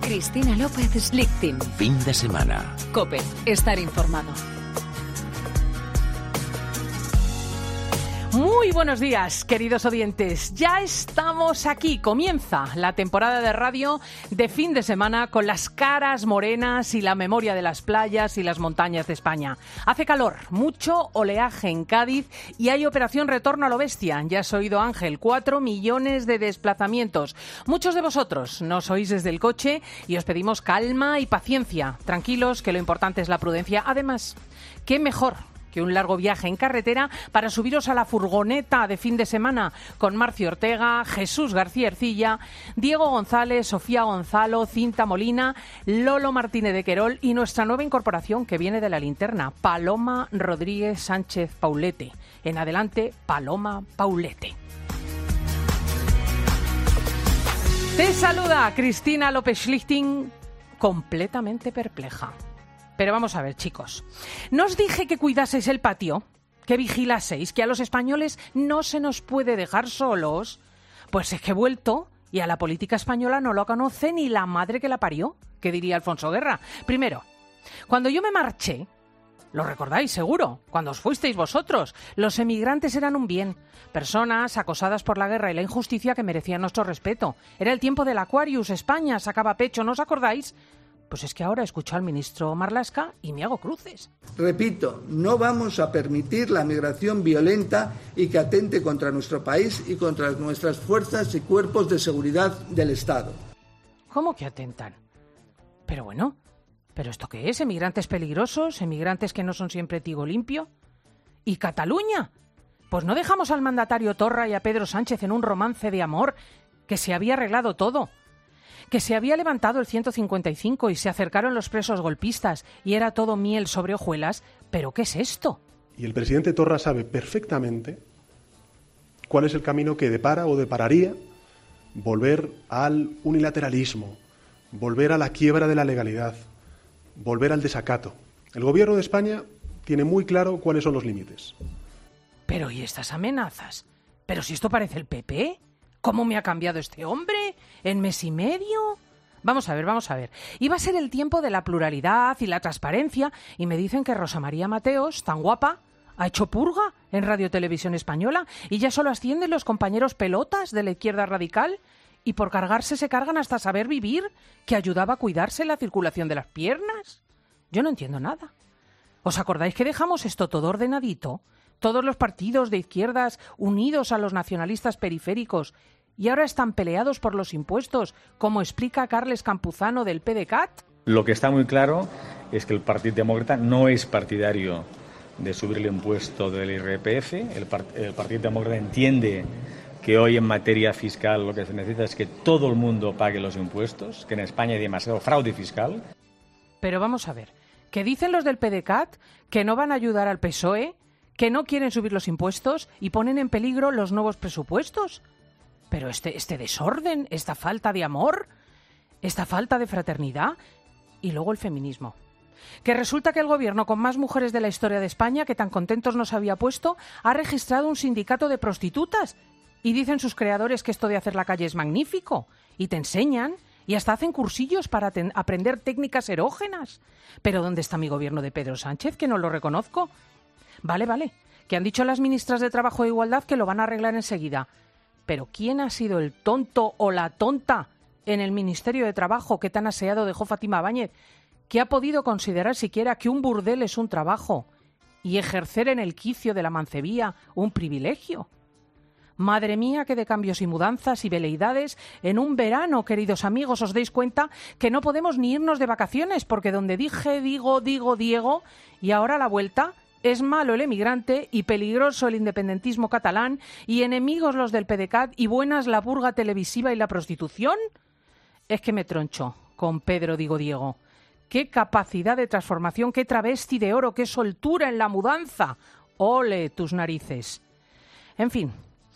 Cristina López Slichting. Fin de semana. COPE. Estar informado. Muy buenos días, queridos oyentes. Ya estamos aquí. Comienza la temporada de radio de fin de semana con las caras morenas y la memoria de las playas y las montañas de España. Hace calor, mucho oleaje en Cádiz y hay operación retorno a lo bestia. Ya has oído, Ángel, 4 millones de desplazamientos. Muchos de vosotros nos oís desde el coche y os pedimos calma y paciencia. Tranquilos, que lo importante es la prudencia. Además, ¿qué mejor que un largo viaje en carretera para subiros a la furgoneta de fin de semana con Marcio Ortega, Jesús García Ercilla, Diego González, Sofía Gonzalo, Cinta Molina, Lolo Martínez de Querol y nuestra nueva incorporación que viene de la linterna, Paloma Rodríguez Sánchez Paulete. En adelante, Paloma Paulete. Te saluda Cristina López Slichting, completamente perpleja. Pero vamos a ver, chicos. ¿No os dije que cuidaseis el patio? ¿Que vigilaseis? ¿Que a los españoles no se nos puede dejar solos? Pues es que he vuelto y a la política española no lo conoce ni la madre que la parió, que diría Alfonso Guerra. Primero, cuando yo me marché, lo recordáis seguro, cuando os fuisteis vosotros, los emigrantes eran un bien. Personas acosadas por la guerra y la injusticia que merecían nuestro respeto. Era el tiempo del Aquarius, España sacaba pecho, ¿no os acordáis? Pues es que ahora escucho al ministro Marlaska y me hago cruces. Repito, no vamos a permitir la migración violenta y que atente contra nuestro país y contra nuestras fuerzas y cuerpos de seguridad del Estado. ¿Cómo que atentan? Pero bueno, ¿pero esto qué es? ¿Emigrantes peligrosos? ¿Emigrantes que no son siempre tigo limpio? ¿Y Cataluña? Pues no dejamos al mandatario Torra y a Pedro Sánchez en un romance de amor, que se había arreglado todo. Que se había levantado el 155 y se acercaron los presos golpistas y era todo miel sobre hojuelas. ¿Pero qué es esto? Y el presidente Torra sabe perfectamente cuál es el camino que depara o depararía volver al unilateralismo, volver a la quiebra de la legalidad, volver al desacato. El gobierno de España tiene muy claro cuáles son los límites. Pero ¿y estas amenazas? ¿Pero si esto parece el PP? ¿Cómo me ha cambiado este hombre en mes y medio? Vamos a ver. Iba a ser el tiempo de la pluralidad y la transparencia y me dicen que Rosa María Mateos, tan guapa, ha hecho purga en Radio Televisión Española y ya solo ascienden los compañeros pelotas de la izquierda radical y por cargarse se cargan hasta saber vivir, que ayudaba a cuidarse la circulación de las piernas. Yo no entiendo nada. ¿Os acordáis que dejamos esto todo ordenadito? Todos los partidos de izquierdas unidos a los nacionalistas periféricos y ahora están peleados por los impuestos, como explica Carles Campuzano del PDeCAT. Lo que está muy claro es que el Partido Demócrata no es partidario de subir el impuesto del IRPF. El Partido Demócrata entiende que hoy en materia fiscal lo que se necesita es que todo el mundo pague los impuestos, que en España hay demasiado fraude fiscal. Pero vamos a ver, ¿qué dicen los del PDeCAT? ¿Que no van a ayudar al PSOE? ¿Que no quieren subir los impuestos y ponen en peligro los nuevos presupuestos? Pero este desorden, esta falta de amor, esta falta de fraternidad y luego el feminismo. Que resulta que el gobierno con más mujeres de la historia de España, que tan contentos nos había puesto, ha registrado un sindicato de prostitutas. Y dicen sus creadores que esto de hacer la calle es magnífico. Y te enseñan y hasta hacen cursillos para aprender técnicas erógenas. Pero ¿dónde está mi gobierno de Pedro Sánchez? Que no lo reconozco. Vale, que han dicho las ministras de Trabajo e Igualdad que lo van a arreglar enseguida. Pero ¿quién ha sido el tonto o la tonta en el Ministerio de Trabajo que tan aseado dejó Fátima Báñez, que ha podido considerar siquiera que un burdel es un trabajo y ejercer en el quicio de la mancebía un privilegio? Madre mía, qué de cambios y mudanzas y veleidades en un verano, queridos amigos. ¿Os dais cuenta que no podemos ni irnos de vacaciones? Porque donde dije, digo, Diego, y ahora a la vuelta es malo el emigrante y peligroso el independentismo catalán y enemigos los del PDeCAT y buenas la purga televisiva y la prostitución. Es que me troncho con Pedro, Diego. Qué capacidad de transformación, qué travesti de oro, qué soltura en la mudanza. Ole tus narices. En fin,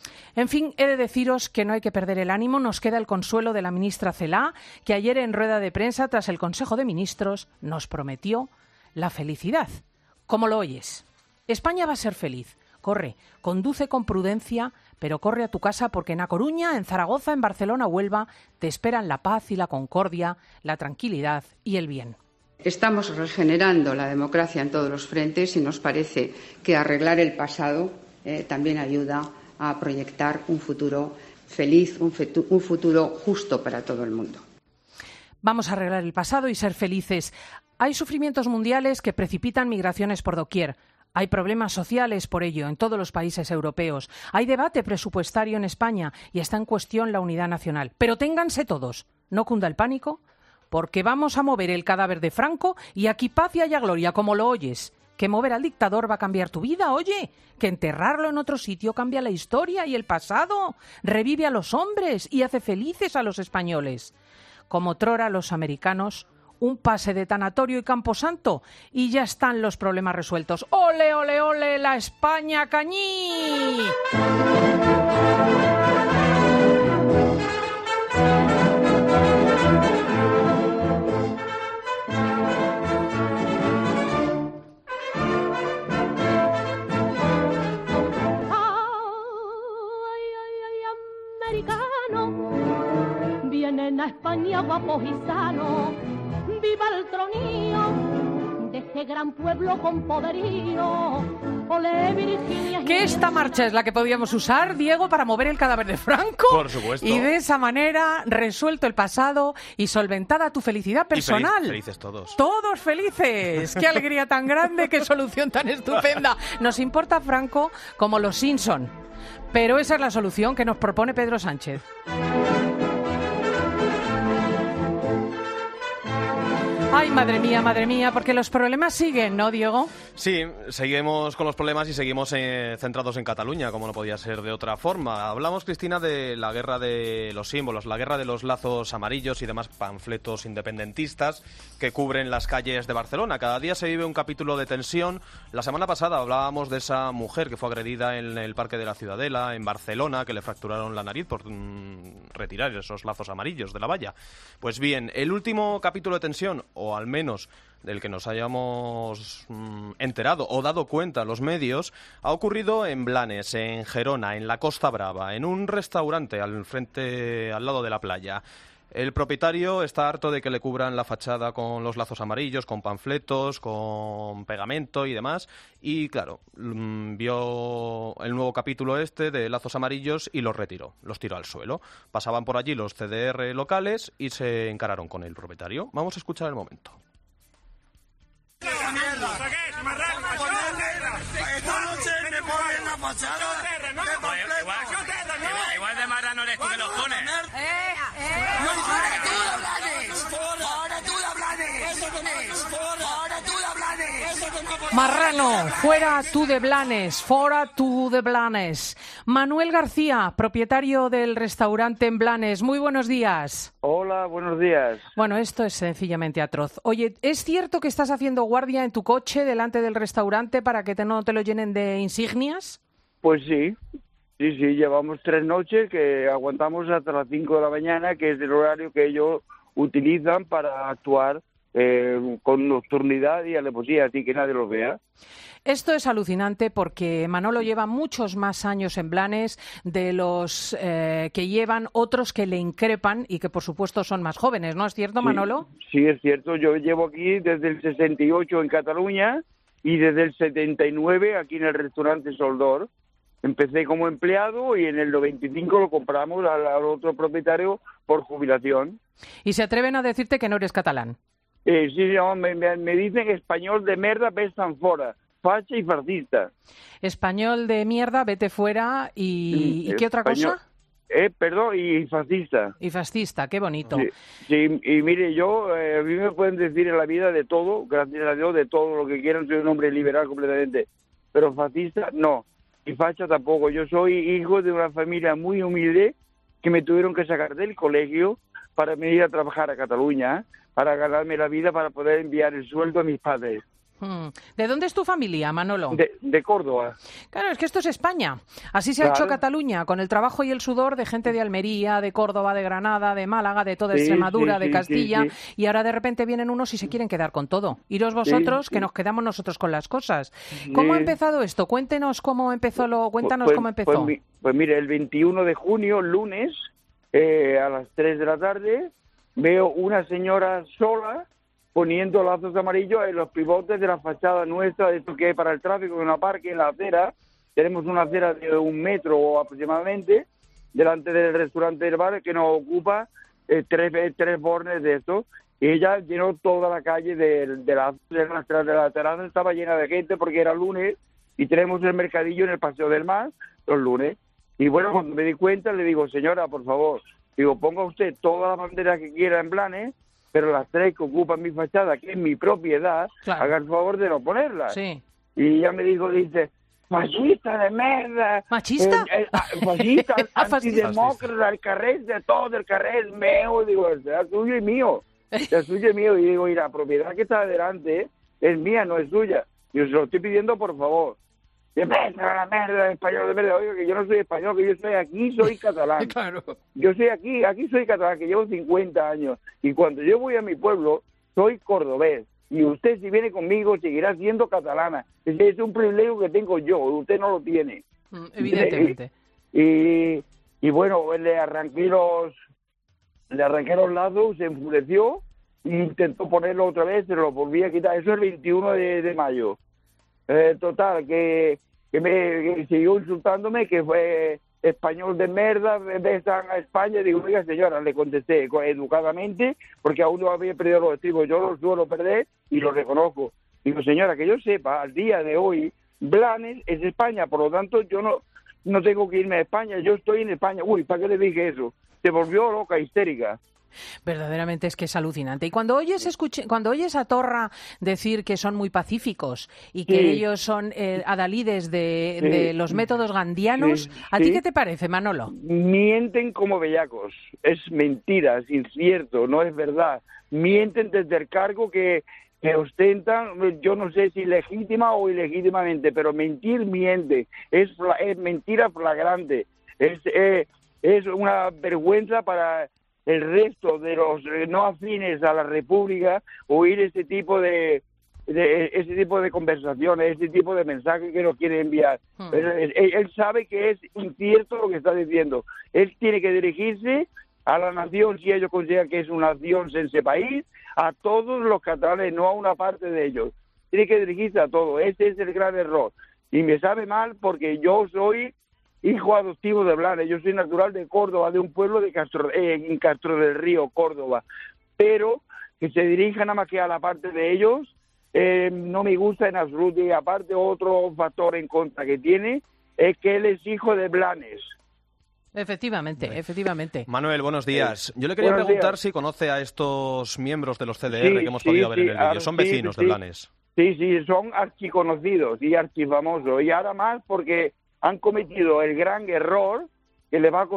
he de deciros que no hay que perder el ánimo. Nos queda el consuelo de la ministra Celaá, que ayer en rueda de prensa, tras el Consejo de Ministros, nos prometió la felicidad. Como lo oyes, España va a ser feliz, corre, conduce con prudencia, pero corre a tu casa porque en A Coruña, en Zaragoza, en Barcelona, Huelva, te esperan la paz y la concordia, la tranquilidad y el bien. Estamos regenerando la democracia en todos los frentes y nos parece que arreglar el pasado también ayuda a proyectar un futuro feliz, un futuro justo para todo el mundo. Vamos a arreglar el pasado y ser felices. Hay sufrimientos mundiales que precipitan migraciones por doquier. Hay problemas sociales por ello en todos los países europeos. Hay debate presupuestario en España y está en cuestión la unidad nacional. Pero ténganse todos, no cunda el pánico, porque vamos a mover el cadáver de Franco y aquí paz y haya gloria, como lo oyes. Que mover al dictador va a cambiar tu vida, oye. Que enterrarlo en otro sitio cambia la historia y el pasado. Revive a los hombres y hace felices a los españoles. Como otrora los americanos, un pase de tanatorio y camposanto y ya están los problemas resueltos. ¡Ole, ole, ole, la España cañí! Vienen a España guapos y sanos, viva el tronío de este gran pueblo con poderío. Olé, Virginia. Que esta marcha es la que podíamos usar, Diego, para mover el cadáver de Franco. Por supuesto. Y de esa manera, resuelto el pasado y solventada tu felicidad personal. Y felices todos. Todos felices. Qué alegría tan grande, qué solución tan estupenda. Nos importa Franco como los Simpson. Pero esa es la solución que nos propone Pedro Sánchez. Ay, madre mía, porque los problemas siguen, ¿no, Diego? Sí, seguimos con los problemas y seguimos centrados en Cataluña, como no podía ser de otra forma. Hablamos, Cristina, de la guerra de los símbolos, la guerra de los lazos amarillos y demás panfletos independentistas que cubren las calles de Barcelona. Cada día se vive un capítulo de tensión. La semana pasada hablábamos de esa mujer que fue agredida en el Parque de la Ciudadela, en Barcelona, que le fracturaron la nariz por retirar esos lazos amarillos de la valla. Pues bien, el último capítulo de tensión, o al menos del que nos hayamos enterado o dado cuenta los medios, ha ocurrido en Blanes, en Gerona, en la Costa Brava, en un restaurante al lado de la playa. El propietario está harto de que le cubran la fachada con los lazos amarillos, con panfletos, con pegamento y demás. Y claro, vio el nuevo capítulo de lazos amarillos y los retiró, los tiró al suelo. Pasaban por allí los CDR locales y se encararon con el propietario. Vamos a escuchar el momento. Esta noche me ponen la fachada. Igual de marrano eres tú que los pones. Marrano, fuera tú de Blanes, fuera tú de Blanes. Manuel García, propietario del restaurante en Blanes, muy buenos días. Hola, buenos días. Bueno, esto es sencillamente atroz. Oye, ¿es cierto que estás haciendo guardia en tu coche delante del restaurante para que no te lo llenen de insignias? Pues sí, llevamos 3 noches que aguantamos hasta las 5 de la mañana, que es el horario que ellos utilizan para actuar con nocturnidad y alevosía, así que nadie los vea. Esto es alucinante porque Manolo lleva muchos más años en Blanes de los que llevan otros que le increpan y que por supuesto son más jóvenes, ¿no es cierto, Manolo? Sí, es cierto. Yo llevo aquí desde el 68 en Cataluña y desde el 79 aquí en el restaurante Soldor. Empecé como empleado y en el 95 lo compramos al otro propietario por jubilación. ¿Y se atreven a decirte que no eres catalán? Sí, no, me dicen español de merda, ves fora, facha y fascista. Español de mierda, vete fuera y ¿qué otra cosa? Perdón, y fascista. Y fascista, qué bonito. Sí, y mire, a mí me pueden decir en la vida de todo, gracias a Dios, de todo lo que quieran, soy un hombre liberal completamente, pero fascista no, y facha tampoco. Yo soy hijo de una familia muy humilde que me tuvieron que sacar del colegio para venir a trabajar a Cataluña, para ganarme la vida, para poder enviar el sueldo a mis padres. ¿De dónde es tu familia, Manolo? De Córdoba. Claro, es que esto es España. Así se ha hecho Cataluña, con el trabajo y el sudor de gente de Almería, de Córdoba, de Granada, de Málaga, de toda Extremadura, de Castilla, y ahora de repente vienen unos y se quieren quedar con todo. Iros vosotros, que nos quedamos nosotros con las cosas. ¿Cómo ha empezado esto? Cuéntanos cómo empezó. Cómo empezó. Pues mire, el 21 de junio, lunes, a las 3 de la tarde, veo una señora sola poniendo lazos amarillos en los pivotes de la fachada nuestra, de esto que es para el tráfico, en una parque, en la acera. Tenemos una acera de 1 metro aproximadamente, delante del restaurante del bar, que nos ocupa 3 bornes de esto. Y ella llenó toda la calle de la terraza, estaba llena de gente porque era lunes, y tenemos el mercadillo en el Paseo del Mar los lunes. Y bueno, cuando me di cuenta, le digo, señora, por favor, digo, ponga usted todas las banderas que quiera en planes, pero las 3 que ocupan mi fachada, que es mi propiedad, haga el favor de no ponerlas. Sí. Y ella me dice, fascista de merda. ¿Machista? Fascista, antidemócrata, el carrés de todo, el carrés mío. Digo, es suyo y mío. Es suyo y mío. Y digo, y la propiedad que está adelante es mía, no es suya. Yo se lo estoy pidiendo, por favor. De merda, la merda, español de merda. Oiga, que yo no soy español, que yo estoy aquí, soy catalán. Claro. Yo soy aquí soy catalán, que llevo 50 años. Y cuando yo voy a mi pueblo, soy cordobés. Y usted, si viene conmigo, seguirá siendo catalana. Ese es un privilegio que tengo yo, usted no lo tiene. Evidentemente. Y bueno, le arranqué los lazos, se enfureció e intentó ponerlo otra vez, se lo volví a quitar. Eso es el 21 de mayo. Total, que siguió insultándome, que fue español de merda, besan a España. Digo, oiga, señora, le contesté educadamente, porque aún no había perdido los estribos. Yo los suelo perder y lo reconozco. Digo, señora, que yo sepa, al día de hoy, Blanes es España, por lo tanto, yo no tengo que irme a España, yo estoy en España. Uy, ¿para qué le dije eso? Se volvió loca, histérica. Verdaderamente es que es alucinante. Y cuando oyes a Torra decir que son muy pacíficos y que ellos son adalides de los métodos gandianos, ¿a ti qué te parece, Manolo? Mienten como bellacos. Es mentira, es incierto, no es verdad. Mienten desde el cargo que ostentan, yo no sé si legítima o ilegítimamente, pero mentir miente. Es mentira flagrante. Es una vergüenza para el resto de los no afines a la República oír ese tipo de conversaciones, ese tipo de mensajes que nos quiere enviar. Él sabe que es incierto lo que está diciendo. Él tiene que dirigirse a la nación, si ellos consideran que es una nación en ese país, a todos los catalanes, no a una parte de ellos. Tiene que dirigirse a todos. Ese es el gran error. Y me sabe mal porque yo soy hijo adoptivo de Blanes. Yo soy natural de Córdoba, de un pueblo de en Castro del Río, Córdoba. Pero que se dirijan nada más que a la parte de ellos, no me gusta en absoluto. Y aparte, otro factor en contra que tiene es que él es hijo de Blanes. Efectivamente. Manuel, buenos días. Yo le quería preguntar si conoce a estos miembros de los CDR que hemos podido ver en el vídeo. Son vecinos de Blanes. Sí, son archiconocidos y archifamosos. Y ahora más porque han cometido el gran error que le va a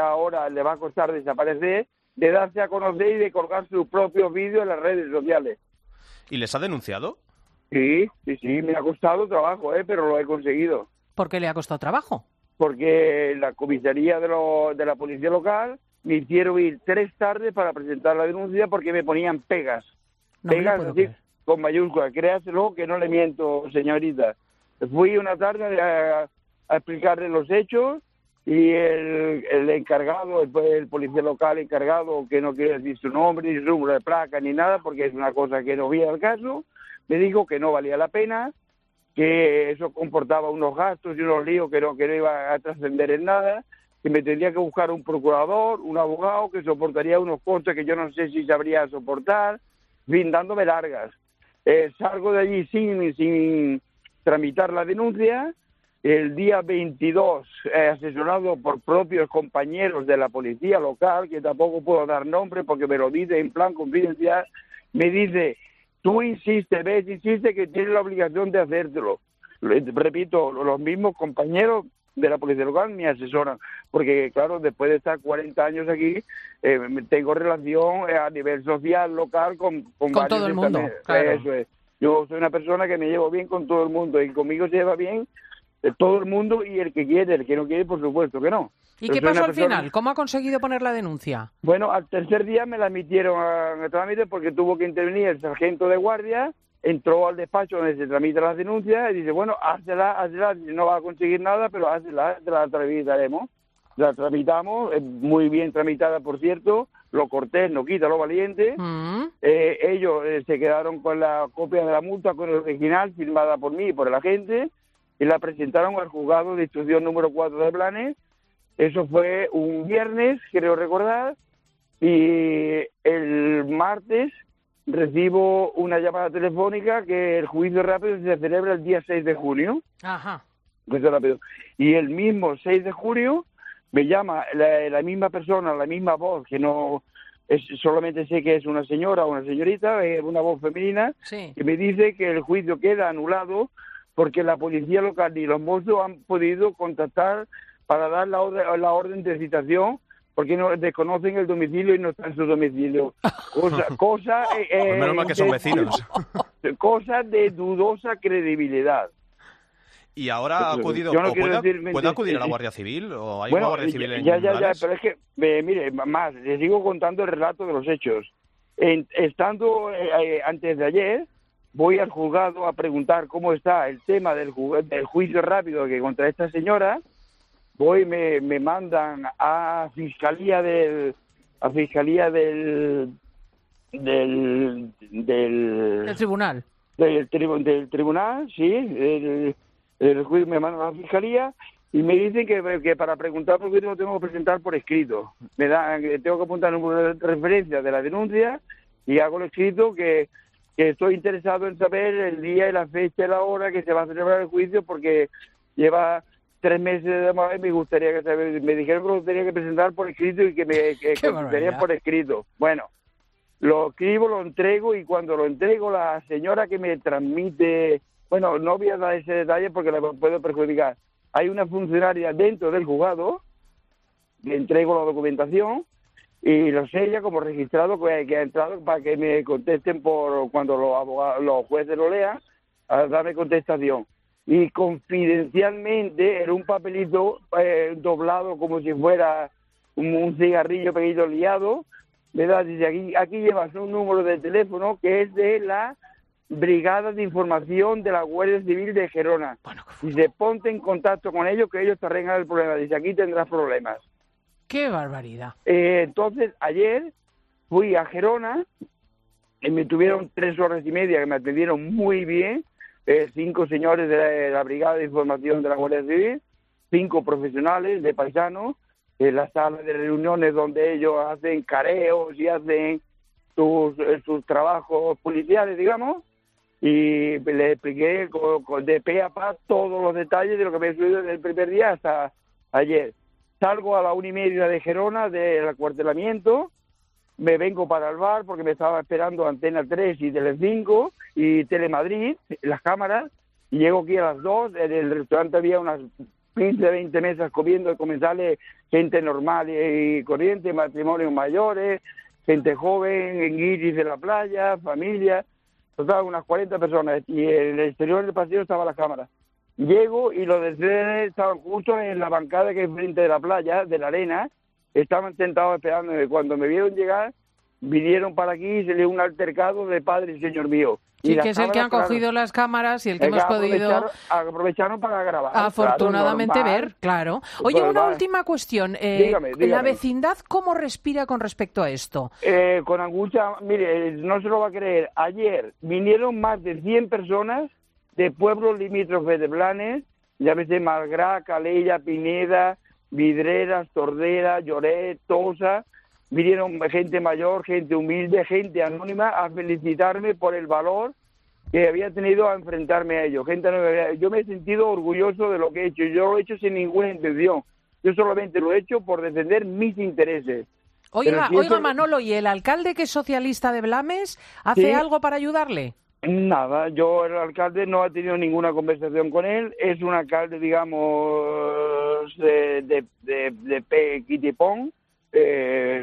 costar desaparecer, de darse a conocer y de colgar sus propios vídeos en las redes sociales. ¿Y les ha denunciado? Sí, me ha costado trabajo, pero lo he conseguido. ¿Por qué le ha costado trabajo? Porque la comisaría de la policía local me hicieron ir 3 tardes para presentar la denuncia porque me ponían pegas. Pegas así, con mayúsculas. Créaselo que no le miento, señorita. Fui una tarde a explicarle los hechos y el encargado, el policía local encargado, que no quiere decir su nombre, ni su número de placa, ni nada, porque es una cosa que no viene al caso, me dijo que no valía la pena, que eso comportaba unos gastos y unos líos que no iba a trascender en nada, que me tendría que buscar un procurador, un abogado, que soportaría unos costes que yo no sé si sabría soportar, dándome largas. Salgo de allí sin tramitar la denuncia. El día 22, asesorado por propios compañeros de la policía local, que tampoco puedo dar nombre porque me lo dice en plan confidencial, me dice, tú insiste que tienes la obligación de hacértelo. Repito, los mismos compañeros de la policía local me asesoran, porque claro, después de estar 40 años aquí, tengo relación a nivel social, local, con varios todo el mundo, también. claro. Eso es. Yo soy una persona que me llevo bien con todo el mundo y conmigo se lleva bien todo el mundo y el que quiere, el que no quiere, por supuesto que no. ¿Y qué pasó al final? ¿Cómo ha conseguido poner la denuncia? Bueno, al tercer día me la emitieron a trámite porque tuvo que intervenir el sargento de guardia, entró al despacho donde se tramita las denuncias y dice, bueno, hazla, no va a conseguir nada, pero hazla, te la tramitaremos. La tramitamos, muy bien tramitada, por cierto, lo cortés no quita lo valiente. Ellos se quedaron con la copia de la multa, con el original, firmada por mí y por el agente, y la presentaron al juzgado de instrucción número 4 de Blanes. Eso fue un viernes, creo recordar, y el martes recibo una llamada telefónica que el juicio rápido se celebra el día 6 de junio. Ajá. Juicio rápido. Y el mismo 6 de junio me llama la misma persona, la misma voz, que no es, solamente sé que es una señora o una señorita, es una voz femenina, sí, que me dice que el juicio queda anulado porque la policía local y los mozos han podido contactar para dar la orden de citación porque no desconocen el domicilio y no está en su domicilio. Cosa pues menos mal que son vecinos. Cosa de dudosa credibilidad. ¿Y ahora ha acudido, puede acudir a la Guardia Civil? ¿O hay una Guardia Civil en Blanes? Pero es que, mire, más, les sigo contando el relato de los hechos. Estando antes de ayer, voy al juzgado a preguntar cómo está el tema del juicio rápido que contra esta señora. Me mandan a fiscalía del tribunal. Del tribunal, sí, el juicio me mandan a la fiscalía y me dicen que para preguntar por qué lo tengo que presentar por escrito. Tengo que apuntar un número de referencia de la denuncia y hago el escrito que estoy interesado en saber el día y la fecha y la hora que se va a celebrar el juicio porque lleva 3 meses de demora y me gustaría me dijeron que lo tenía que presentar por escrito y que me contestaría por escrito. Bueno, lo escribo, lo entrego y cuando lo entrego la señora que me transmite, bueno, no voy a dar ese detalle porque la puedo perjudicar. Hay una funcionaria dentro del juzgado, le entrego la documentación y lo sella como registrado que ha entrado para que me contesten por cuando los jueces lo lean, a darme contestación. Y confidencialmente era un papelito doblado como si fuera un cigarrillo pequeñito liado, ¿verdad? Dice, aquí llevas un número de teléfono que es de la Brigada de Información de la Guardia Civil de Gerona. Dice, ponte en contacto con ellos que ellos te arreglan el problema. Dice, aquí tendrás problemas. ¡Qué barbaridad! Entonces, ayer fui a Gerona y me tuvieron 3 horas y media que me atendieron muy bien. 5 señores de la Brigada de Información de la Guardia Civil, 5 profesionales de paisanos, en la sala de reuniones donde ellos hacen careos y hacen sus trabajos policiales, digamos, y les expliqué de pe a pa todos los detalles de lo que me he sucedido desde el primer día hasta ayer. Salgo a la 1:30 de Gerona del acuartelamiento, me vengo para el bar porque me estaba esperando Antena 3 y Telecinco y Telemadrid, las cámaras, y llego aquí a las 2, en el restaurante había unas 15, 20 mesas comiendo, comensales, gente normal y corriente, matrimonios mayores, gente joven, en guiris de la playa, familia, total, unas 40 personas, y en el exterior del pasillo estaba la cámara. Llego y los del CDN estaban justo en la bancada que hay frente de la playa, de la arena, estaban sentados esperándome. Cuando me vieron llegar, vinieron para aquí y se le dio un altercado de padre y señor mío. Sí, que es el que han cogido las cámaras y el que hemos podido... Aprovecharon para grabar. Afortunadamente ver, claro. Oye, una última cuestión. Dígame. ¿La vecindad cómo respira con respecto a esto? Con angustia, mire, no se lo va a creer. Ayer vinieron más de 100 personas de pueblos limítrofes de Blanes, llámese Malgrá, Calella, Pineda, Vidreras, Tordera, Lloret, Tosa. Vinieron gente mayor, gente humilde, gente anónima a felicitarme por el valor que había tenido a enfrentarme a ellos. Yo me he sentido orgulloso de lo que he hecho. Yo lo he hecho sin ninguna intención. Yo solamente lo he hecho por defender mis intereses. Oiga, Manolo, ¿y el alcalde que es socialista de Blanes hace algo para ayudarle? Nada, el alcalde no ha tenido ninguna conversación con él. Es un alcalde, digamos, de Quitipón.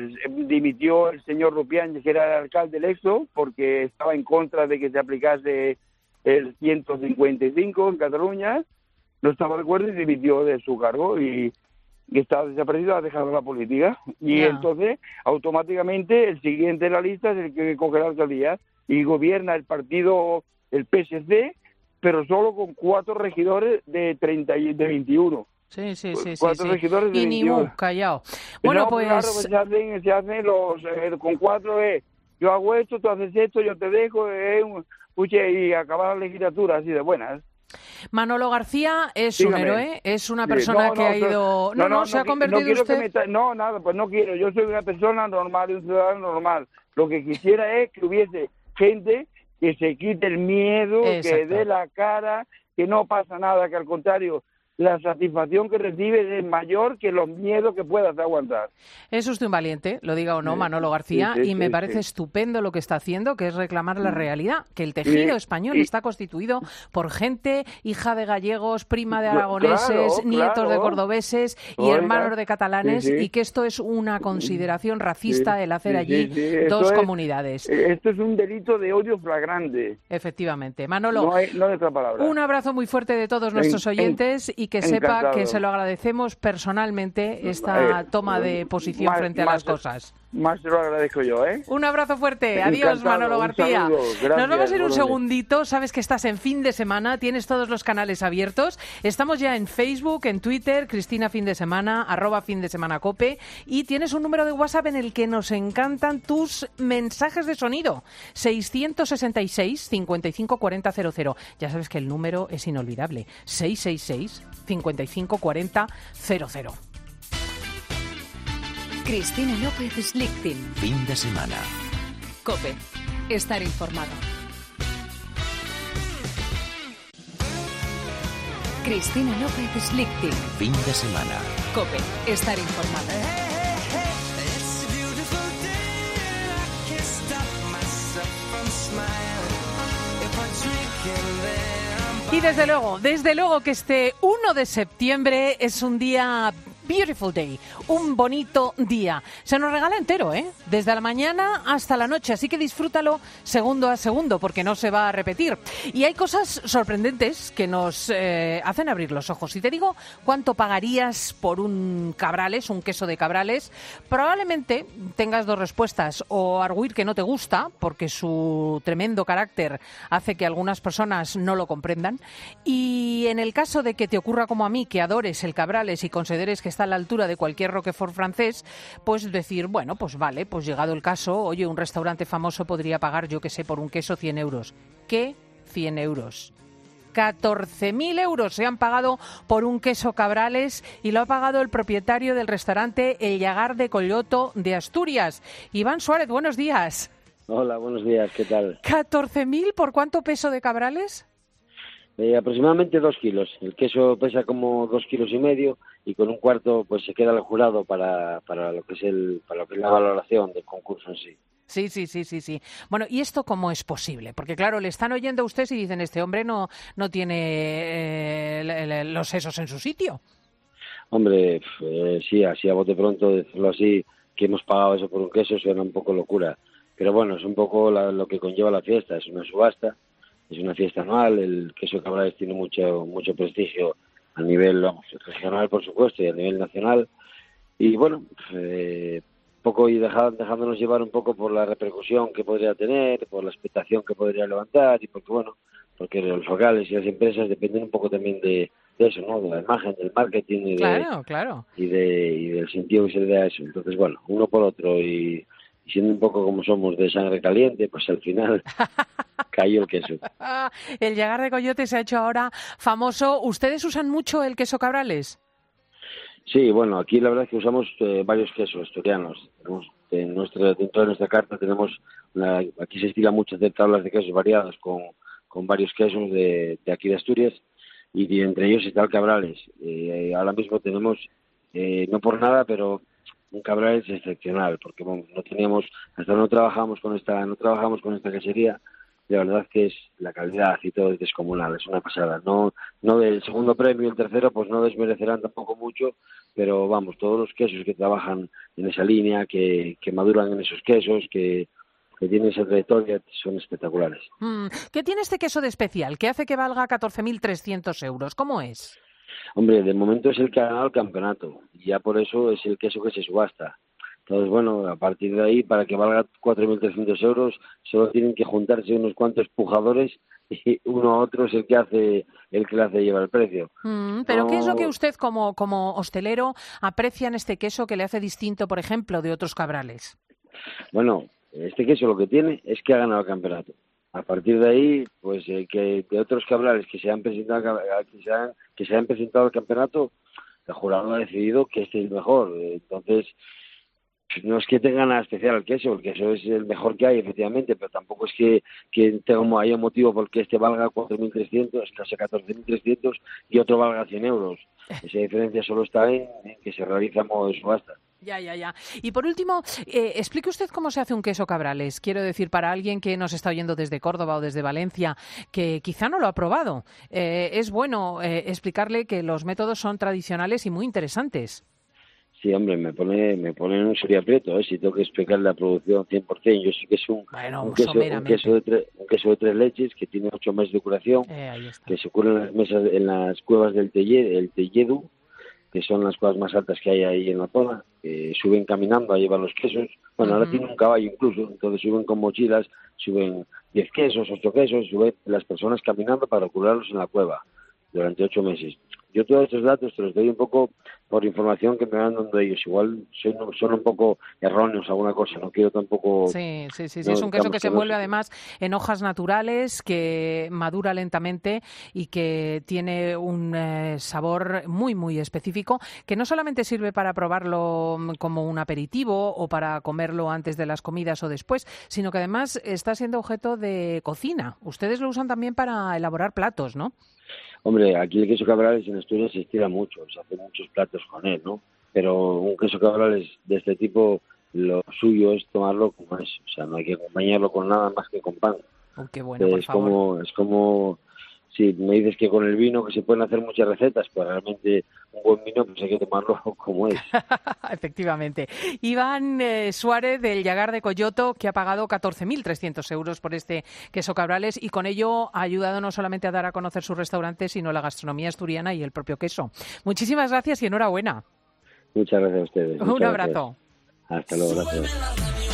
dimitió el señor Rupián, que era el alcalde electo, porque estaba en contra de que se aplicase el 155 en Cataluña, no estaba de acuerdo y dimitió de su cargo y está desaparecido, ha dejado la política. Y entonces, automáticamente, el siguiente en la lista es el que coge la alcaldía y gobierna el partido, el PSC, pero solo con 4 regidores de 21. Sí. 4 regidores de y 21. ni callado. Bueno, no, pues... Claro, se hacen los... con 4 yo hago esto, tú haces esto, yo te dejo, y acabar la legislatura así de buenas. Manolo García es Dígame. un héroe, es una persona que ha ido... se ha convertido usted... nada, pues no quiero. Yo soy una persona normal, un ciudadano normal. Lo que quisiera es que hubiese gente que se quite el miedo, que dé la cara, que no pasa nada, que al contrario, la satisfacción que recibe es mayor que los miedos que puedas aguantar. Es usted un valiente, lo diga o no, Manolo García, y me parece estupendo lo que está haciendo, que es reclamar la realidad, que el tejido español está constituido por gente hija de gallegos, prima de aragoneses, nietos de cordobeses y hermanos de catalanes, y que esto es una consideración racista el hacer allí dos comunidades. Esto es un delito de odio flagrante. Efectivamente. Manolo, no hay otra palabra. Un abrazo muy fuerte de todos nuestros oyentes y que sepa que se lo agradecemos personalmente esta toma de posición frente a las cosas. Más te lo agradezco yo, ¿eh? Un abrazo fuerte. Adiós, Manolo García. Nos vamos a ir un segundito. Sabes que estás en fin de semana, tienes todos los canales abiertos. Estamos ya en Facebook, en Twitter, Cristina Fin de Semana, @findesemanacope, y tienes un número de WhatsApp en el que nos encantan tus mensajes de sonido. 666 55 40 00. Ya sabes que el número es inolvidable. 666 55 40 00. Cristina López Slichting. Fin de semana. COPE. Estar informado. Cristina López Slichting. Fin de semana. COPE. Estar informado. Y desde luego que este 1 de septiembre es un día beautiful day, un bonito día. Se nos regala entero, desde la mañana hasta la noche, así que disfrútalo segundo a segundo, porque no se va a repetir. Y hay cosas sorprendentes que nos hacen abrir los ojos. Si te digo cuánto pagarías por un Cabrales, un queso de Cabrales, probablemente tengas dos respuestas: o arguir que no te gusta, porque su tremendo carácter hace que algunas personas no lo comprendan, y en el caso de que te ocurra como a mí, que adores el Cabrales y consideres que está a la altura de cualquier Roquefort francés, pues decir, bueno, pues vale, pues llegado el caso, oye, un restaurante famoso podría pagar, yo que sé, por un queso 100 euros. ¿Qué 100 euros? 14.000 euros se han pagado por un queso Cabrales, y lo ha pagado el propietario del restaurante El Llagar de Collioto de Asturias. Iván Suárez, buenos días. Hola, buenos días, ¿qué tal? ¿14.000 por cuánto peso de Cabrales? Aproximadamente 2 kilos. El queso pesa como 2,5 kilos y con un cuarto pues se queda al jurado para lo que es la valoración del concurso en sí. Sí. Bueno, ¿y esto cómo es posible? Porque claro, le están oyendo a ustedes y dicen, este hombre no tiene los sesos en su sitio. Hombre, sí, así a bote pronto decirlo así, que hemos pagado eso por un queso, suena un poco locura. Pero bueno, es un poco lo que conlleva la fiesta, es una subasta. Es una fiesta anual, el queso Cabrales tiene mucho prestigio a nivel regional, por supuesto, y a nivel nacional. Y bueno, poco y dejándonos llevar un poco por la repercusión que podría tener, por la expectación que podría levantar, y porque los locales y las empresas dependen un poco también de eso, ¿no? De la imagen, del marketing y claro. y del sentido que se le da a eso. Entonces, bueno, uno por otro y siendo un poco como somos de sangre caliente, pues al final cayó el queso. El Llagar de Collioto se ha hecho ahora famoso. ¿Ustedes usan mucho el queso Cabrales? Sí, bueno, aquí la verdad es que usamos varios quesos asturianos. Dentro de nuestra carta tenemos, aquí se estila mucho hacer tablas de quesos variadas con varios quesos de aquí de Asturias, y entre ellos está el Cabrales. Ahora mismo tenemos, no por nada, pero un Cabrales excepcional, porque bueno, hasta no trabajamos con esta quesería, la verdad que la calidad y todo es descomunal, es una pasada. No el segundo premio y el tercero pues no desmerecerán tampoco mucho, pero vamos, todos los quesos que trabajan en esa línea, que maduran en esos quesos, que tienen esa trayectoria, son espectaculares. ¿Qué tiene este queso de especial? ¿Qué hace que valga 14.300 euros? ¿Cómo es? Hombre, de momento es el que ha ganado el campeonato, y ya por eso es el queso que se subasta. Entonces, bueno, a partir de ahí, para que valga 4.300 euros, solo tienen que juntarse unos cuantos pujadores y uno a otro es el que le hace llevar el precio. Pero ¿qué es lo que usted, como hostelero, aprecia en este queso que le hace distinto, por ejemplo, de otros cabrales? Bueno, este queso lo que tiene es que ha ganado el campeonato. A partir de ahí, pues que de otros cabrales que se han presentado al campeonato, el jurado ha decidido que este es el mejor. Entonces, no es que tenga nada especial el queso es el mejor que hay, efectivamente, pero tampoco es que haya un motivo por que este valga 4.300, casi 14.300 y otro valga 100 euros. Esa diferencia solo está en que se realiza a modo de subasta. Ya. Y por último, explique usted cómo se hace un queso cabrales. Quiero decir, para alguien que nos está oyendo desde Córdoba o desde Valencia, que quizá no lo ha probado, es bueno explicarle que los métodos son tradicionales y muy interesantes. Sí, hombre, me pone en un serio aprieto, si tengo que explicar la producción 100%. Yo sé que es un queso de 3 leches que tiene 8 meses de curación, que se cura en las cuevas del Telledu, que son las cuevas más altas que hay ahí en la zona, que suben caminando a llevar los quesos. Bueno, ahora tienen un caballo incluso, entonces suben con mochilas, suben 10 quesos, 8 quesos, suben las personas caminando para curarlos en la cueva durante 8 meses. Yo todos estos datos te los doy un poco por información que me van dando ellos. Igual son un poco erróneos alguna cosa, no quiero tampoco... Sí, es un queso que se envuelve además en hojas naturales, que madura lentamente y que tiene un sabor muy, muy específico, que no solamente sirve para probarlo como un aperitivo o para comerlo antes de las comidas o después, sino que además está siendo objeto de cocina. Ustedes lo usan también para elaborar platos, ¿no? Hombre, aquí el queso cabrales en Asturias se estira mucho, se hacen muchos platos con él, ¿no? Pero un queso cabrales de este tipo, lo suyo es tomarlo como es, o sea, no hay que acompañarlo con nada más que con pan. Qué bueno, por favor. Es como si me dices que con el vino que se pueden hacer muchas recetas, pues realmente un buen vino pues hay que tomarlo como es. Efectivamente. Iván Suárez, del Llagar de Coyoto, que ha pagado 14.300 euros por este queso cabrales y con ello ha ayudado no solamente a dar a conocer su restaurante, sino la gastronomía asturiana y el propio queso. Muchísimas gracias y enhorabuena. Muchas gracias a ustedes. Un abrazo. Hasta luego, gracias.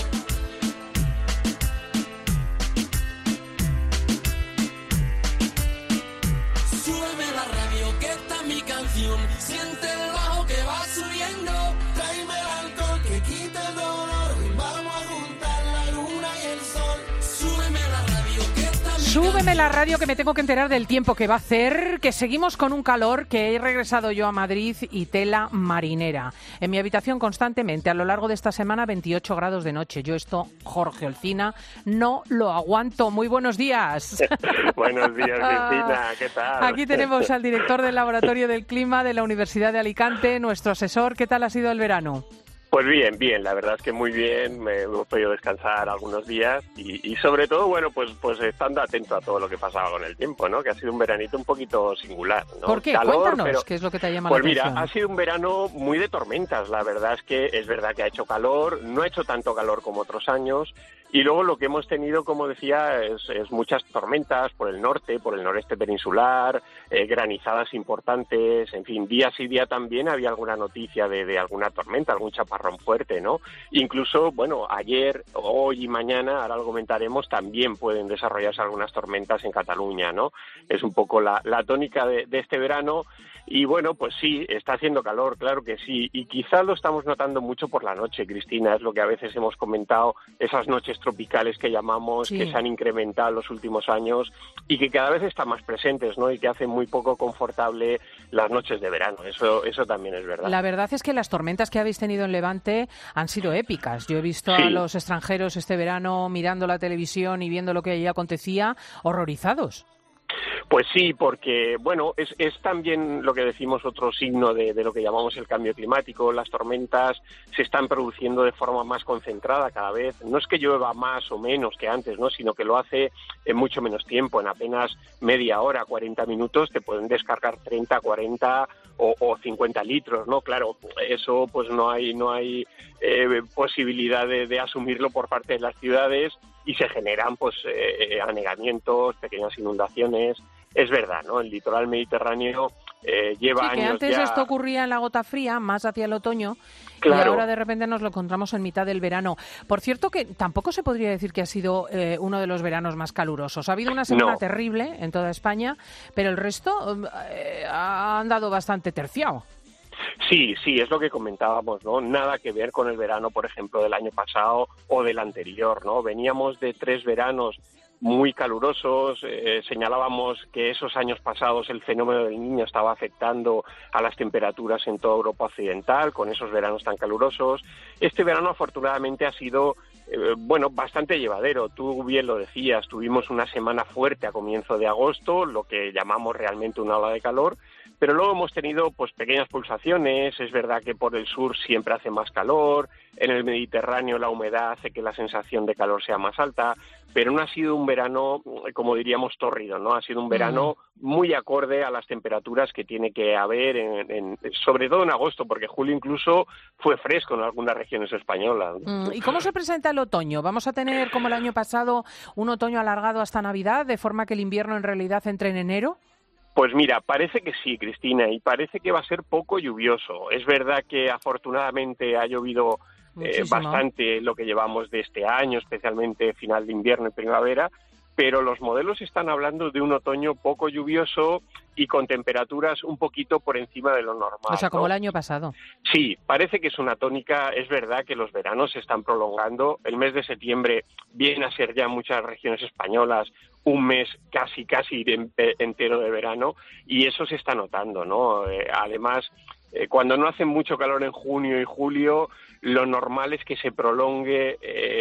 Siente el bajo que va subiendo, tráeme el alcohol que quita el dolor y vamos a juntar la luna y el sol. Súbeme la radio que está Súbeme la radio que me tengo que enterar del tiempo que va a hacer, que seguimos con un calor, que he regresado yo a Madrid y tela marinera. En mi habitación constantemente, a lo largo de esta semana, 28 grados de noche. Yo esto, Jorge Olcina, no lo aguanto. Muy buenos días. Buenos días, Cristina, ¿qué tal? Aquí tenemos al director del Laboratorio del Clima de la Universidad de Alicante, nuestro asesor. ¿Qué tal ha sido el verano? Pues bien, la verdad es que muy bien, me hemos podido descansar algunos días y sobre todo, bueno, pues estando atento a todo lo que pasaba con el tiempo, ¿no? Que ha sido un veranito un poquito singular, ¿no? ¿Por qué? Calor, Cuéntanos, pero, ¿qué es lo que te ha llamado la atención? Pues mira, ha sido un verano muy de tormentas, la verdad es verdad que ha hecho calor, no ha hecho tanto calor como otros años. Y luego lo que hemos tenido, como decía, es muchas tormentas por el norte, por el noreste peninsular, granizadas importantes, en fin, día sí día también había alguna noticia de alguna tormenta, algún chaparrón fuerte, ¿no? Incluso, bueno, ayer, hoy y mañana, ahora lo comentaremos, también pueden desarrollarse algunas tormentas en Cataluña, ¿no? Es un poco la tónica de este verano. Y bueno, pues sí, está haciendo calor, claro que sí, y quizás lo estamos notando mucho por la noche, Cristina, es lo que a veces hemos comentado, esas noches tropicales que llamamos, sí, que se han incrementado en los últimos años y que cada vez están más presentes, ¿no? Y que hacen muy poco confortable las noches de verano, eso también es verdad. La verdad es que las tormentas que habéis tenido en Levante han sido épicas. Yo he visto a los extranjeros este verano mirando la televisión y viendo lo que allí acontecía, horrorizados. Pues sí, porque bueno, es también lo que decimos otro signo de lo que llamamos el cambio climático. Las tormentas se están produciendo de forma más concentrada cada vez. No es que llueva más o menos que antes, ¿no? Sino que lo hace en mucho menos tiempo. En apenas media hora, 40 minutos, te pueden descargar 30, 40 o 50 litros, ¿no? Claro, eso pues no hay posibilidad de asumirlo por parte de las ciudades y se generan pues anegamientos, pequeñas inundaciones. Es verdad, ¿no? El litoral mediterráneo lleva años. Sí, que antes ya... esto ocurría en la gota fría, más hacia el otoño, claro. Y ahora de repente nos lo encontramos en mitad del verano. Por cierto, que tampoco se podría decir que ha sido uno de los veranos más calurosos. Ha habido una semana terrible en toda España, pero el resto ha andado bastante terciado. Sí, es lo que comentábamos, ¿no? Nada que ver con el verano, por ejemplo, del año pasado o del anterior, ¿no? Veníamos de 3 veranos muy calurosos, señalábamos que esos años pasados el fenómeno del Niño estaba afectando a las temperaturas en toda Europa occidental, con esos veranos tan calurosos. Este verano, afortunadamente, ha sido bastante llevadero. Tú bien lo decías, tuvimos una semana fuerte a comienzo de agosto, lo que llamamos realmente una ola de calor, pero luego hemos tenido pues pequeñas pulsaciones. Es verdad que por el sur siempre hace más calor, en el Mediterráneo la humedad hace que la sensación de calor sea más alta, pero no ha sido un verano, como diríamos, tórrido, ¿no? Ha sido un verano muy acorde a las temperaturas que tiene que haber, sobre todo en agosto, porque julio incluso fue fresco en algunas regiones españolas. ¿Y cómo se presenta el otoño? ¿Vamos a tener, como el año pasado, un otoño alargado hasta Navidad, de forma que el invierno en realidad entre en enero? Pues mira, parece que sí, Cristina, y parece que va a ser poco lluvioso. Es verdad que afortunadamente ha llovido bastante lo que llevamos de este año, especialmente final de invierno y primavera, pero los modelos están hablando de un otoño poco lluvioso y con temperaturas un poquito por encima de lo normal. O sea, como ¿no? el año pasado. Sí, parece que es una tónica. Es verdad que los veranos se están prolongando. El mes de septiembre viene a ser ya en muchas regiones españolas un mes casi entero de verano, y eso se está notando, ¿no? Además, cuando no hace mucho calor en junio y julio, lo normal es que se prolongue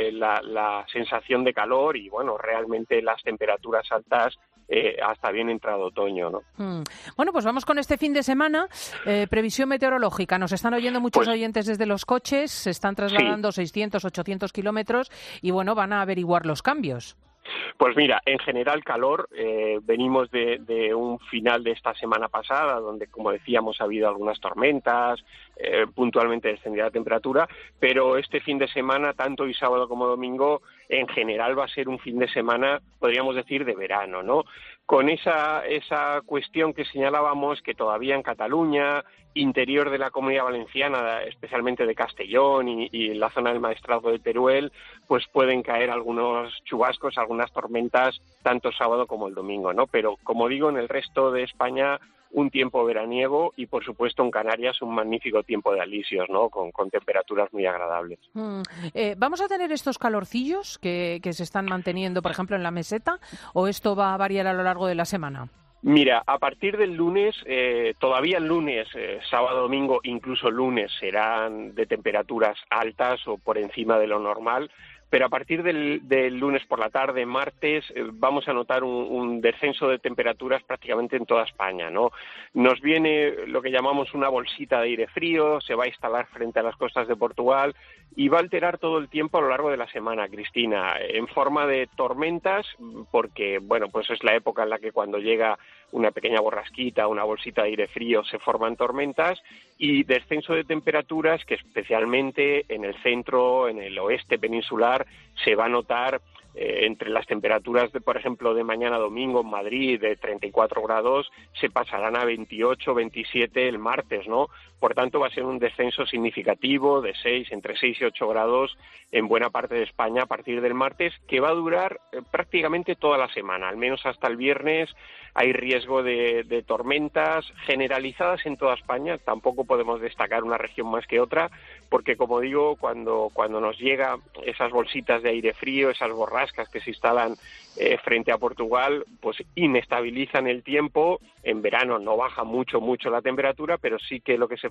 la sensación de calor y, bueno, realmente las temperaturas altas hasta bien entrado otoño, ¿no? Bueno, pues vamos con este fin de semana. Previsión meteorológica. Nos están oyendo muchos oyentes desde los coches, se están trasladando 600, 800 kilómetros y, bueno, van a averiguar los cambios. Pues mira, en general calor. Venimos de un final de esta semana pasada donde, como decíamos, ha habido algunas tormentas, puntualmente descendida la temperatura, pero este fin de semana, tanto hoy sábado como domingo, en general va a ser un fin de semana, podríamos decir, de verano, ¿no? Con esa cuestión que señalábamos, que todavía en Cataluña, interior de la Comunidad Valenciana, especialmente de Castellón y la zona del Maestrazgo de Teruel, pues pueden caer algunos chubascos, algunas tormentas, tanto sábado como el domingo, ¿no? Pero, como digo, en el resto de España un tiempo veraniego y, por supuesto, en Canarias un magnífico tiempo de alisios, ¿no? Con temperaturas muy agradables. ¿Vamos a tener estos calorcillos que se están manteniendo, por ejemplo, en la meseta, o esto va a variar a lo largo de la semana? Mira, a partir del lunes, todavía el lunes, sábado, domingo, incluso lunes, serán de temperaturas altas o por encima de lo normal, pero a partir del lunes por la tarde, martes, vamos a notar un descenso de temperaturas prácticamente en toda España, ¿no? Nos viene lo que llamamos una bolsita de aire frío, se va a instalar frente a las costas de Portugal y va a alterar todo el tiempo a lo largo de la semana, Cristina, en forma de tormentas, porque, bueno, pues es la época en la que cuando llega una pequeña borrasquita, una bolsita de aire frío, se forman tormentas, y descenso de temperaturas que especialmente en el centro, en el oeste peninsular, se va a notar entre las temperaturas, por ejemplo, de mañana domingo en Madrid, de 34 grados, se pasarán a 28, 27 el martes, ¿no? Por tanto, va a ser un descenso significativo de entre 6 y 8 grados en buena parte de España a partir del martes, que va a durar prácticamente toda la semana, al menos hasta el viernes. Hay riesgo de tormentas generalizadas en toda España. Tampoco podemos destacar una región más que otra, porque, como digo, cuando nos llega esas bolsitas de aire frío, esas borrascas que se instalan frente a Portugal, pues inestabilizan el tiempo. En verano no baja mucho la temperatura, pero sí que lo que se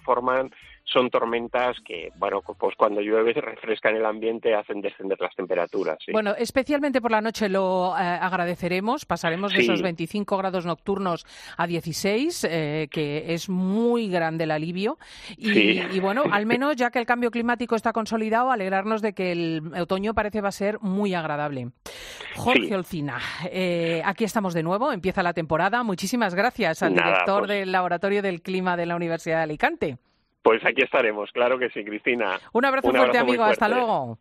forman son tormentas que, bueno, pues cuando llueve refrescan el ambiente, hacen descender las temperaturas. ¿sí? Bueno, especialmente por la noche lo agradeceremos. Pasaremos de Sí. esos 25 grados nocturnos a 16, que es muy grande el alivio. Y bueno, al menos ya que el cambio climático está consolidado, alegrarnos de que el otoño parece va a ser muy agradable. Jorge Olcina, aquí estamos de nuevo, empieza la temporada. Muchísimas gracias al director del Laboratorio del Clima de la Universidad de Alicante. Pues aquí estaremos, claro que sí, Cristina. Un abrazo fuerte, amigo. Hasta luego.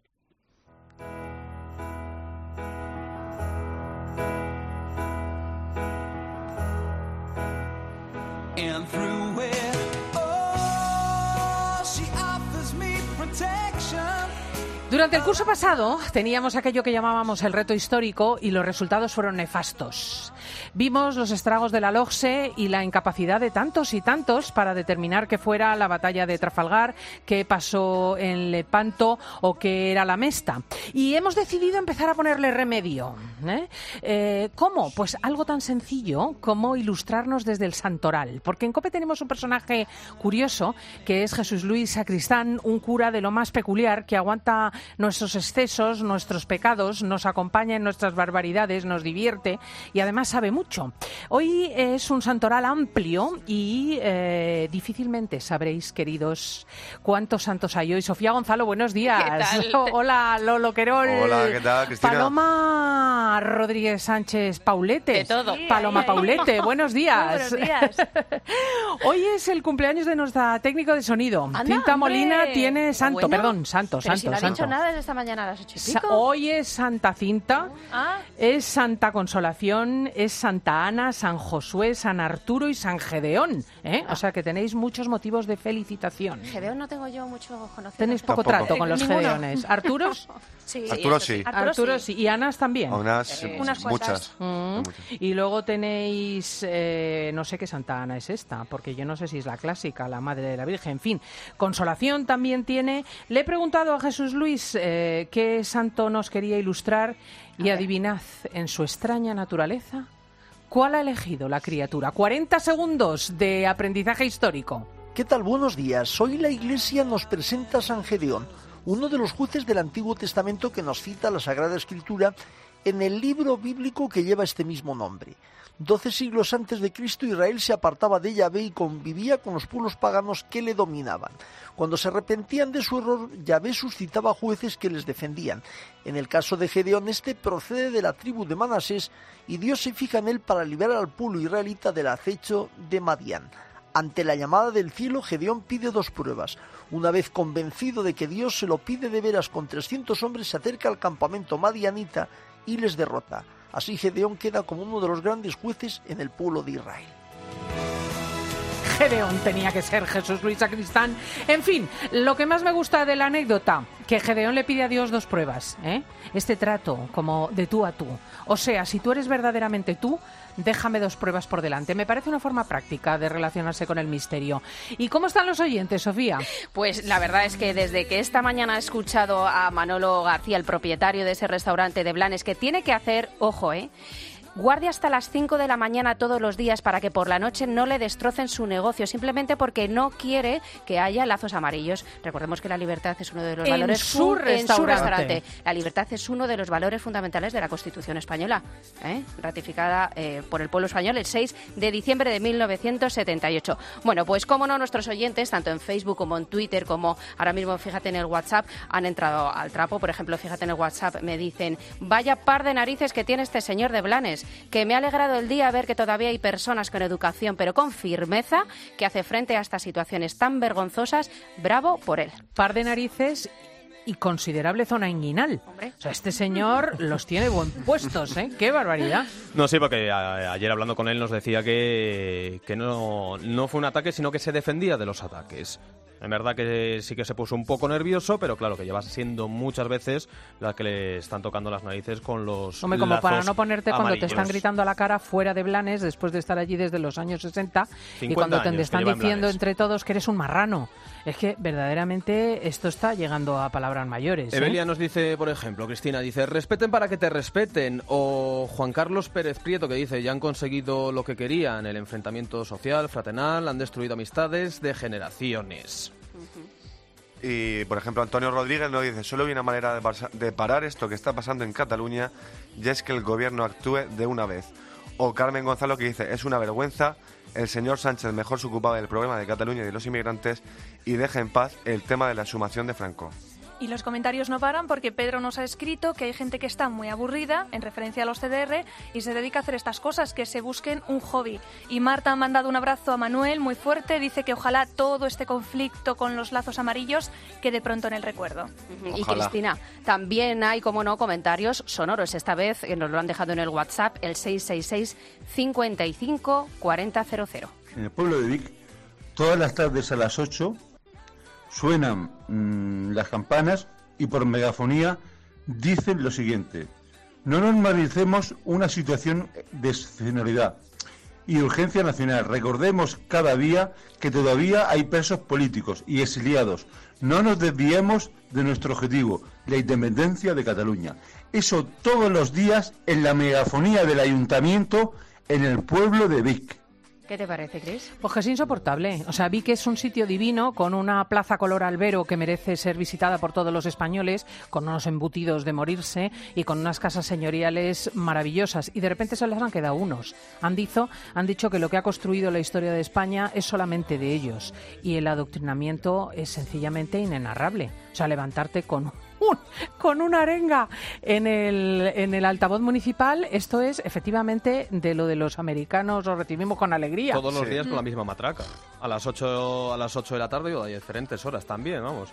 And through it, oh, she offers me protection. Durante el curso pasado teníamos aquello que llamábamos el reto histórico y los resultados fueron nefastos. Vimos los estragos de la LOGSE y la incapacidad de tantos y tantos para determinar qué fuera la batalla de Trafalgar, qué pasó en Lepanto o qué era la Mesta. Y hemos decidido empezar a ponerle remedio. ¿Cómo? Pues algo tan sencillo como ilustrarnos desde el santoral. Porque en COPE tenemos un personaje curioso que es Jesús Luis Sacristán, un cura de lo más peculiar que aguanta nuestros excesos, nuestros pecados, nos acompaña en nuestras barbaridades, nos divierte y además sabe mucho. Hoy es un santoral amplio y difícilmente sabréis, queridos, cuántos santos hay hoy. Sofía Gonzalo, buenos días. ¿Qué tal? Hola, Lolo Querol. Hola, ¿qué tal, Cristina? Paloma Rodríguez Sánchez Paulete. De todo. Paloma Paulete, buenos días. Muy buenos días. Hoy es el cumpleaños de nuestra técnico de sonido. Anda, Cinta hombre. Molina tiene santo, Bueno, perdón, santo. Pero si no ha dicho nada desde esta mañana a las 8:00. Hoy es Santa Cinta, Ah. es Santa Consolación, es Santa Ana, San Josué, San Arturo y San Gedeón. O sea que tenéis muchos motivos de felicitación. Gedeón no tengo yo mucho conocimiento. Tenéis poco trato con los Ninguno. gedeones. ¿Arturos? Sí. Arturo sí. Arturo sí. ¿Y Anas también? Unas, Unas muchas. Y luego tenéis, no sé qué Santa Ana es esta, porque yo no sé si es la clásica, la Madre de la Virgen. En fin, Consolación también tiene. Le he preguntado a Jesús Luis qué santo nos quería ilustrar y adivinad, en su extraña naturaleza, ¿cuál ha elegido la criatura? 40 segundos de aprendizaje histórico. ¿Qué tal? Buenos días. Hoy la Iglesia nos presenta a San Gedeón, uno de los jueces del Antiguo Testamento que nos cita la Sagrada Escritura en el libro bíblico que lleva este mismo nombre. 12 siglos antes de Cristo, Israel se apartaba de Yahvé y convivía con los pueblos paganos que le dominaban. Cuando se arrepentían de su error, Yahvé suscitaba jueces que les defendían. En el caso de Gedeón, este procede de la tribu de Manasés y Dios se fija en él para liberar al pueblo israelita del acecho de Madián. Ante la llamada del cielo, Gedeón pide 2 pruebas. Una vez convencido de que Dios se lo pide de veras con 300 hombres, se acerca al campamento madianita y les derrota. Así Gedeón queda como uno de los grandes jueces en el pueblo de Israel. Gedeón tenía que ser Jesús Luis Sacristán. En fin, lo que más me gusta de la anécdota, que Gedeón le pide a Dios 2 pruebas. Este trato, como de tú a tú. O sea, si tú eres verdaderamente tú, déjame 2 pruebas por delante. Me parece una forma práctica de relacionarse con el misterio. ¿Y cómo están los oyentes, Sofía? Pues la verdad es que desde que esta mañana he escuchado a Manolo García, el propietario de ese restaurante de Blanes, que tiene que hacer, ojo, guardia hasta las 5 de la mañana todos los días para que por la noche no le destrocen su negocio, simplemente porque no quiere que haya lazos amarillos. Recordemos que la libertad es uno de los valores... En su restaurante. La libertad es uno de los valores fundamentales de la Constitución española, ratificada por el pueblo español el 6 de diciembre de 1978. Bueno, pues cómo no, nuestros oyentes, tanto en Facebook como en Twitter, como ahora mismo, fíjate, en el WhatsApp, han entrado al trapo. Por ejemplo, fíjate, en el WhatsApp me dicen: vaya par de narices que tiene este señor de Blanes, que me ha alegrado el día ver que todavía hay personas con educación, pero con firmeza, que hace frente a estas situaciones tan vergonzosas. Bravo por él. Par de narices y considerable zona inguinal. O sea, este señor los tiene buen puestos, ¿eh? ¡Qué barbaridad! No, sí, porque ayer hablando con él nos decía que no fue un ataque, sino que se defendía de los ataques. En verdad que sí que se puso un poco nervioso, pero claro, que lleva siendo muchas veces la que le están tocando las narices con los Hombre, como lazos para no ponerte cuando te amarillos. están gritando a la cara fuera de Blanes, después de estar allí desde los años 60, y 50 cuando te años que están lleva en diciendo Blanes. entre todos que eres un marrano. Es que verdaderamente esto está llegando a palabras mayores. Evelia nos dice, por ejemplo, Cristina dice, respeten para que te respeten. O Juan Carlos Pérez Prieto, que dice, ya han conseguido lo que querían, el enfrentamiento social, fraternal, han destruido amistades de generaciones. Y, por ejemplo, Antonio Rodríguez nos dice, solo hay una manera de parar esto que está pasando en Cataluña, y es que el gobierno actúe de una vez. O Carmen Gonzalo, que dice, es una vergüenza, el señor Sánchez mejor se ocupaba del problema de Cataluña y de los inmigrantes y deja en paz el tema de la exhumación de Franco. Y los comentarios no paran porque Pedro nos ha escrito que hay gente que está muy aburrida, en referencia a los CDR, y se dedica a hacer estas cosas, que se busquen un hobby. Y Marta ha mandado un abrazo a Manuel muy fuerte, dice que ojalá todo este conflicto con los lazos amarillos quede pronto en el recuerdo. Y Cristina, también hay, como no, comentarios sonoros. Esta vez nos lo han dejado en el WhatsApp, el 666 55 4000. En el pueblo de Vic, todas las tardes a las 8 suenan las campanas y por megafonía dicen lo siguiente: no normalicemos una situación de excepcionalidad y urgencia nacional. Recordemos cada día que todavía hay presos políticos y exiliados. No nos desviemos de nuestro objetivo, la independencia de Cataluña. Eso todos los días en la megafonía del ayuntamiento en el pueblo de Vic. ¿Qué te parece, Cris? Pues que es insoportable. O sea, vi que es un sitio divino, con una plaza color albero que merece ser visitada por todos los españoles, con unos embutidos de morirse y con unas casas señoriales maravillosas. Y de repente se les han quedado unos. Han dicho que lo que ha construido la historia de España es solamente de ellos. Y el adoctrinamiento es sencillamente inenarrable. O sea, levantarte con una arenga en el altavoz municipal, esto es efectivamente de lo de los americanos, lo recibimos con alegría. Todos los días con la misma matraca. A las 8 de la tarde o a diferentes horas también, vamos.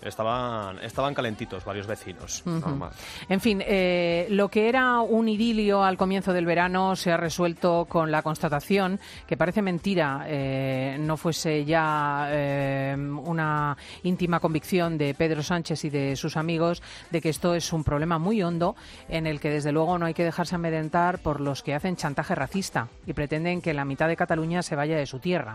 Estaban calentitos varios vecinos. Normal. En fin, lo que era un idilio al comienzo del verano se ha resuelto con la constatación, que parece mentira, no fuese ya una íntima convicción de Pedro Sánchez y de sus amigos, de que esto es un problema muy hondo en el que desde luego no hay que dejarse amedrentar por los que hacen chantaje racista y pretenden que la mitad de Cataluña se vaya de su tierra.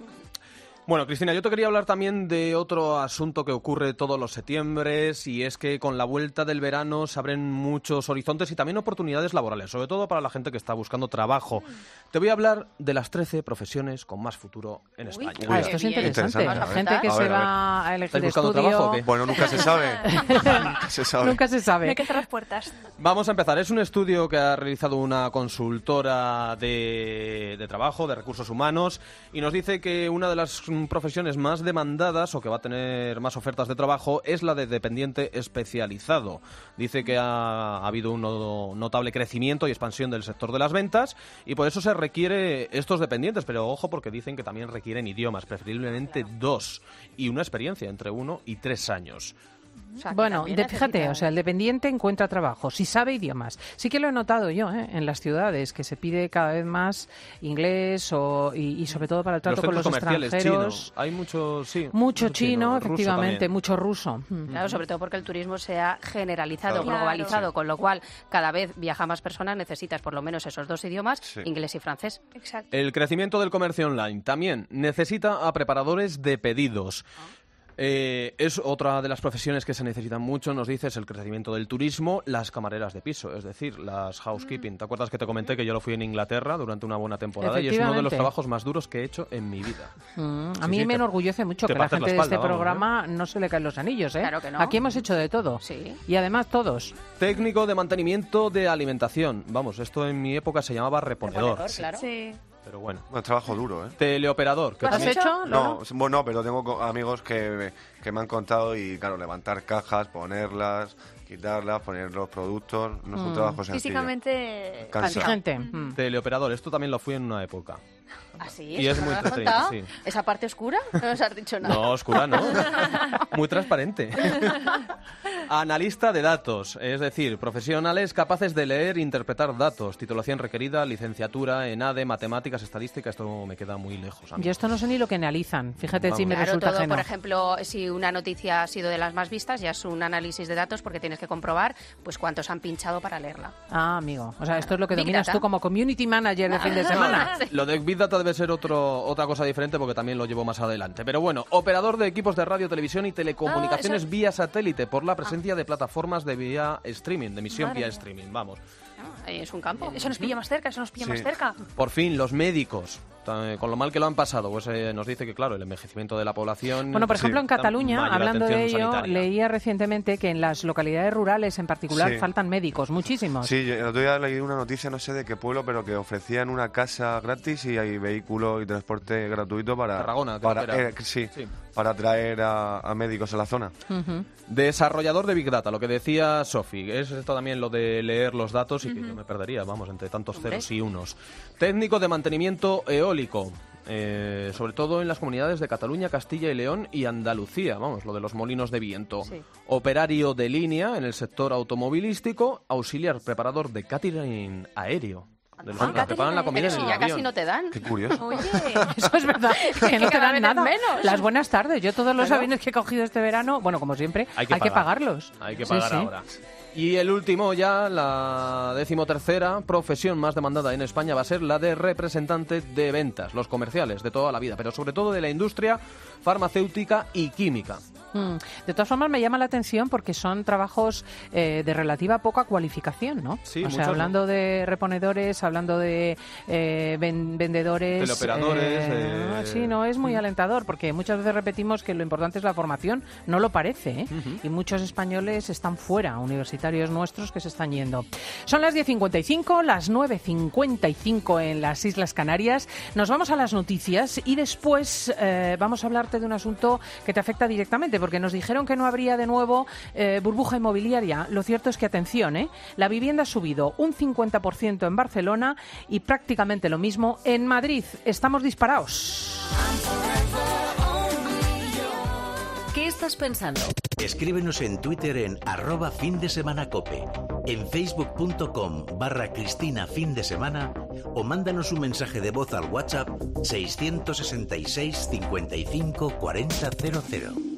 Bueno, Cristina, yo te quería hablar también de otro asunto que ocurre todos los septiembres, y es que con la vuelta del verano se abren muchos horizontes y también oportunidades laborales, sobre todo para la gente que está buscando trabajo. Te voy a hablar de las 13 profesiones con más futuro en España. Esto es interesante. La gente que se va a elegir buscando estudio... trabajo o qué? Bueno, nunca se sabe. Nunca se sabe. No hay que cerrar puertas. Vamos a empezar. Es un estudio que ha realizado una consultora de trabajo, de recursos humanos, y nos dice que una de las profesiones más demandadas o que va a tener más ofertas de trabajo es la de dependiente especializado. Dice que ha habido un notable crecimiento y expansión del sector de las ventas y por eso se requiere estos dependientes, pero ojo porque dicen que también requieren idiomas, preferiblemente 2 y una experiencia entre 1 y 3 años. O sea, Bueno, fíjate, o sea, el dependiente encuentra trabajo, si sabe idiomas. Sí que lo he notado yo, en las ciudades, que se pide cada vez más inglés y sobre todo para el trato con los extranjeros. Chino. Hay mucho chino, ruso efectivamente, también. mucho ruso. Claro, sobre todo porque el turismo se ha generalizado, Claro. globalizado, con lo cual cada vez viaja más personas, necesitas por lo menos esos 2 idiomas, inglés y francés. Exacto. El crecimiento del comercio online también necesita a preparadores de pedidos. Es otra de las profesiones que se necesitan mucho, nos dices, el crecimiento del turismo, las camareras de piso, es decir, las housekeeping. ¿Te acuerdas que te comenté que yo lo fui en Inglaterra durante una buena temporada y es uno de los trabajos más duros que he hecho en mi vida? A mí me enorgullece mucho que la gente de este programa no se le caen los anillos, ¿eh? Claro que no. Aquí hemos hecho de todo. Sí. Y además todos. Técnico de mantenimiento de alimentación. Vamos, esto en mi época se llamaba reponedor. Claro. Sí. Pero bueno. Trabajo duro, ¿eh? Teleoperador. ¿Lo has hecho? No, bueno, pero tengo amigos que me han contado y, claro, levantar cajas, ponerlas, quitarlas, poner los productos, no es un trabajo sencillo. Físicamente Cansa. Exigente. Teleoperador, esto también lo fui en una época. ¿Ah, sí? Y es ¿Eso muy me lo has entretenido, contado? sí. ¿Esa parte oscura? No nos has dicho nada. No, oscura no. Muy transparente. Analista de datos, es decir, profesionales capaces de leer e interpretar datos. Titulación requerida, licenciatura en ADE, matemáticas, estadística. Esto me queda muy lejos. Yo esto no sé ni lo que analizan. Fíjate si me Claro, resulta todo, ajeno. por ejemplo, si una noticia ha sido de las más vistas, ya es un análisis de datos porque tienes que comprobar pues cuántos han pinchado para leerla. Ah, amigo. O sea, esto es lo que Big dominas Data. tú como community manager de fin de semana. Lo de Big Data debe ser otra cosa diferente porque también lo llevo más adelante. Pero bueno, operador de equipos de radio, televisión y telecomunicaciones vía satélite por la presencia de plataformas de vía streaming, de emisión Madre vía mía. streaming, vamos. Es un campo. Eso nos pilla más cerca, más cerca. Por fin, los médicos, con lo mal que lo han pasado, pues nos dice que, claro, el envejecimiento de la población... Bueno, por ejemplo, en Cataluña, mayor hablando de atención ello, sanitaria. leía recientemente que en las localidades rurales en particular Sí. faltan médicos, muchísimos. Sí, yo el otro día leí una noticia, no sé de qué pueblo, pero que ofrecían una casa gratis y hay vehículo y transporte gratuito para... Tarragona, creo que era. sí, para traer a médicos a la zona. Ujú. Desarrollador de Big Data, lo que decía Sofi, es esto también lo de leer los datos y que yo me perdería, vamos, entre tantos ceros y unos. Técnico de mantenimiento eólico, sobre todo en las comunidades de Cataluña, Castilla y León y Andalucía, vamos, lo de los molinos de viento. Sí. Operario de línea en el sector automovilístico, auxiliar preparador de catering aéreo. De los que preparan la comida Pero en si el ya avión. casi no te dan. Qué curioso. Oye, Eso es verdad, que no te cada dan vez nada. menos. Las buenas tardes. Yo todos los Claro. aviones que he cogido este verano, bueno, como siempre, Hay que pagarlos. Hay que Sí, pagar sí. ahora. Y el último ya, la 13ª profesión más demandada en España va a ser la de representante de ventas, los comerciales de toda la vida, pero sobre todo de la industria farmacéutica y química. De todas formas, me llama la atención porque son trabajos de relativa poca cualificación, ¿no? Sí, o sea, muchos, hablando de reponedores, hablando de vendedores... Teleoperadores, Sí, no, es muy alentador porque muchas veces repetimos que lo importante es la formación, no lo parece, ¿eh? Y muchos españoles están fuera, universitarios nuestros que se están yendo. Son las 10:55, las 9:55 en las Islas Canarias. Nos vamos a las noticias y después vamos a hablarte de un asunto que te afecta directamente, porque nos dijeron que no habría de nuevo burbuja inmobiliaria. Lo cierto es que, atención, la vivienda ha subido un 50% en Barcelona y prácticamente lo mismo en Madrid. Estamos disparados. ¿Qué estás pensando? Escríbenos en Twitter en @findesemanacope, en facebook.com/Cristina Fin de Semana o mándanos un mensaje de voz al WhatsApp 666 55 40 00.